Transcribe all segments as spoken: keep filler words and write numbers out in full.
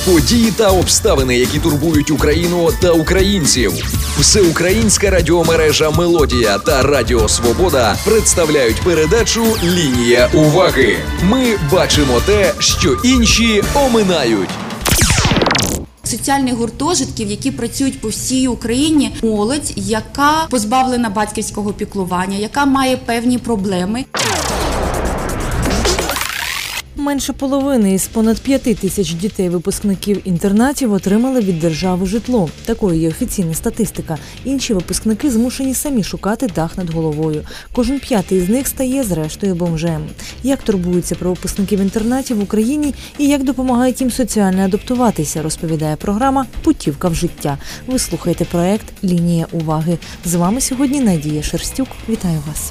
Події та обставини, які турбують Україну та українців. Всеукраїнська радіомережа «Мелодія» та Радіо Свобода представляють передачу «Лінія уваги». Ми бачимо те, що інші оминають. Соціальних гуртожитків, які працюють по всій Україні, молодь, яка позбавлена батьківського піклування, яка має певні проблеми. Менше половини із понад п'яти тисяч дітей-випускників інтернатів отримали від держави житло. Такою є офіційна статистика. Інші випускники змушені самі шукати дах над головою. Кожен п'ятий з них стає, зрештою, бомжем. Як турбуються про випускників інтернатів в Україні і як допомагають їм соціально адаптуватися, розповідає програма «Путівка в життя». Ви слухаєте проект «Лінія уваги». З вами сьогодні Надія Шерстюк. Вітаю вас.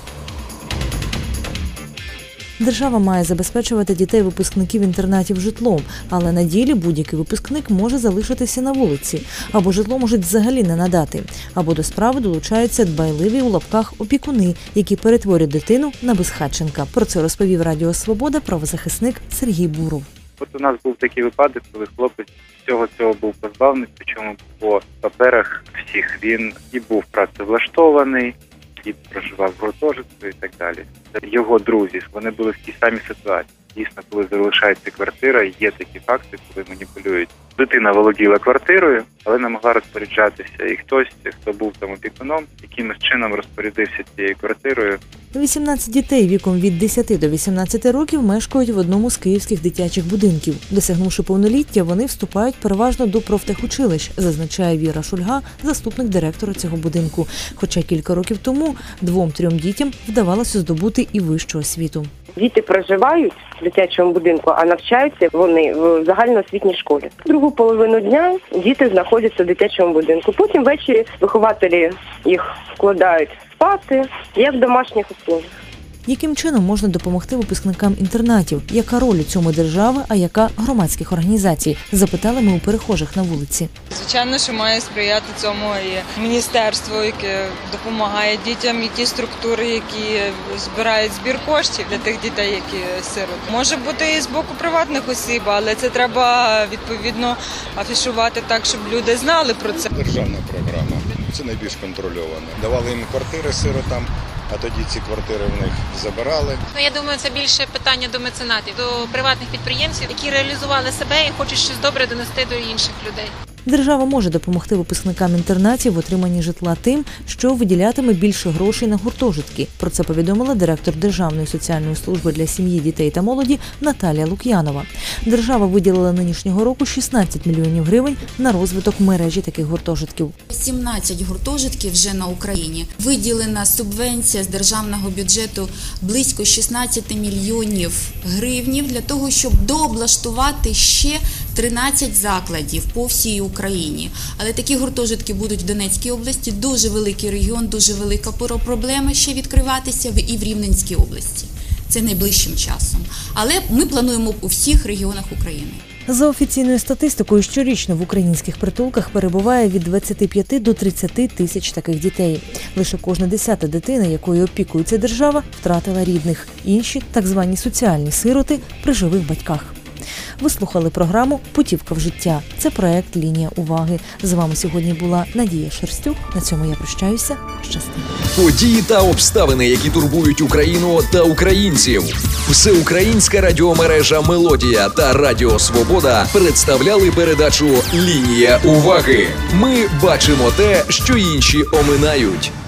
Держава має забезпечувати дітей-випускників інтернатів житлом, але на ділі будь-який випускник може залишитися на вулиці, або житло можуть взагалі не надати, або до справи долучаються дбайливі у лапках опікуни, які перетворюють дитину на безхатченка. Про це розповів Радіо Свобода правозахисник Сергій Буров. От у нас був такий випадок, коли хлопець всього цього був позбавлений, причому по паперах всіх він і був працевлаштований, і проживав в гуртожитку і так далі. Його друзі, вони були в тій самій ситуації. Дійсно, коли залишається квартира, є такі факти, коли маніпулюють. Дитина володіла квартирою, але не могла розпоряджатися. І хтось, хто був там опікуном, якимось чином розпорядився цією квартирою. вісімнадцять дітей віком від десяти до вісімнадцяти років мешкають в одному з київських дитячих будинків. Досягнувши повноліття, вони вступають переважно до профтехучилищ, зазначає Віра Шульга, заступник директора цього будинку. Хоча кілька років тому двом-трьом дітям вдавалося здобути і вищу освіту. Діти проживають в дитячому будинку, а навчаються вони в загальноосвітній школі. Другу половину дня діти знаходяться в дитячому будинку. Потім ввечері вихователі їх вкладають спати, як в домашніх условиях. Яким чином можна допомогти випускникам інтернатів? Яка роль у цьому держави, а яка громадських організацій? Запитали ми у перехожих на вулиці. Звичайно, що має сприяти цьому і міністерство, яке допомагає дітям, і ті структури, які збирають збір коштів для тих дітей, які сирот. Може бути і з боку приватних осіб, але це треба відповідно афішувати так, щоб люди знали про це. Державна програма. Це найбільш контрольоване. Давали їм квартири сиротам, а тоді ці квартири в них забирали. Ну, я думаю, це більше питання до меценатів, до приватних підприємців, які реалізували себе і хочуть щось добре донести до інших людей. Держава може допомогти випускникам інтернатів в отриманні житла тим, що виділятиме більше грошей на гуртожитки. Про це повідомила директор Державної соціальної служби для сім'ї, дітей та молоді Наталія Лук'янова. Держава виділила нинішнього року шістнадцять мільйонів гривень на розвиток мережі таких гуртожитків. сімнадцять гуртожитків вже на Україні. Виділена субвенція з державного бюджету близько шістнадцять мільйонів гривнів для того, щоб дооблаштувати ще тринадцять закладів по всій Україні. Але такі гуртожитки будуть в Донецькій області, дуже великий регіон, дуже велика проблема ще відкриватися і в Рівненській області. Це найближчим часом. Але ми плануємо у всіх регіонах України. За офіційною статистикою, щорічно в українських притулках перебуває від двадцяти п'яти до тридцяти тисяч таких дітей. Лише кожна десята дитина, якою опікується держава, втратила рідних. Інші, так звані соціальні сироти, при живих батьках. Ви слухали програму «Путівка в життя». Це проект «Лінія уваги». З вами сьогодні була Надія Шерстюк. На цьому я прощаюся. Щасти. Події та обставини, які турбують Україну та українців. Всеукраїнська радіомережа «Мелодія» та Радіо Свобода представляли передачу «Лінія уваги». Ми бачимо те, що інші оминають.